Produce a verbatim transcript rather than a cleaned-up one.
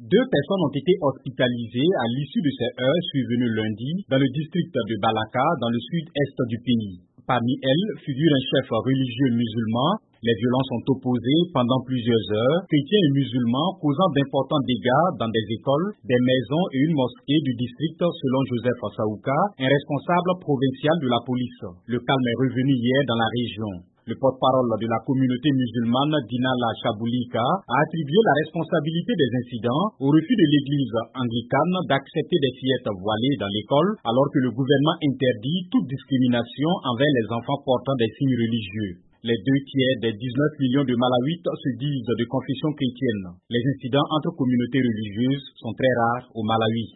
Deux personnes ont été hospitalisées à l'issue de ces heurts survenus lundi dans le district de Balaka, dans le sud-est du pays. Parmi elles figure un chef religieux musulman. Les violences ont opposé pendant plusieurs heures chrétiens et musulmans, causant d'importants dégâts dans des écoles, des maisons et une mosquée du district, selon Joseph Saouka, un responsable provincial de la police. Le calme est revenu hier dans la région. Le porte-parole de la communauté musulmane, Dinala Chaboulika, a attribué la responsabilité des incidents au refus de l'église anglicane d'accepter des fillettes voilées dans l'école, alors que le gouvernement interdit toute discrimination envers les enfants portant des signes religieux. Les deux tiers des dix-neuf millions de Malawites se disent de confession chrétienne. Les incidents entre communautés religieuses sont très rares au Malawi.